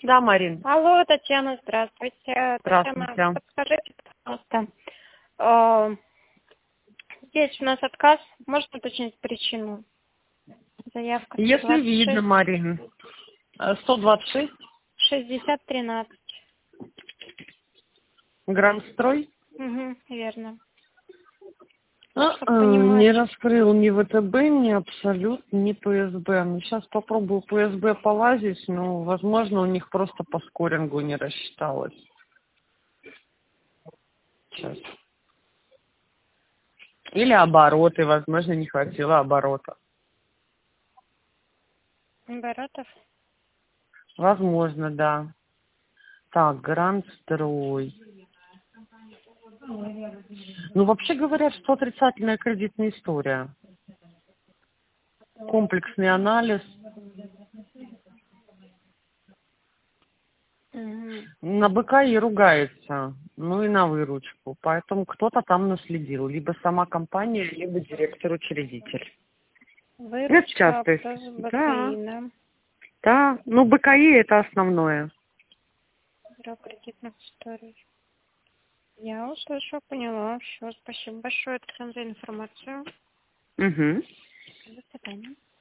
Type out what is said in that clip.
Да, Марин. Алло, Татьяна, здравствуйте. Здравствуйте. Татьяна, подскажите, пожалуйста, здесь у нас отказ. Можно уточнить причину? Заявка Если 126 видно, Марин. 126. 6013. Грандстрой. Угу, верно. Не раскрыл ни ВТБ, ни Абсолют, ни ПСБ. Ну, сейчас попробую ПСБ полазить, но, возможно, у них просто по скорингу не рассчиталось. Сейчас. Или обороты, возможно, не хватило оборота. Оборотов? Возможно, да. Так, Грандстрой. Ну, вообще говорят, что отрицательная кредитная история. Комплексный анализ. Угу. На БКИ ругается, ну и на выручку. Поэтому кто-то там наследил. Либо сама компания, либо директор-учредитель. Это Выручка, часто. тоже Да, БКИ, да? да. Ну, БКИ это основное. Бюро кредитных историй. Я услышала, поняла. Все, спасибо большое, Татьяна, за информацию. Угу. До свидания.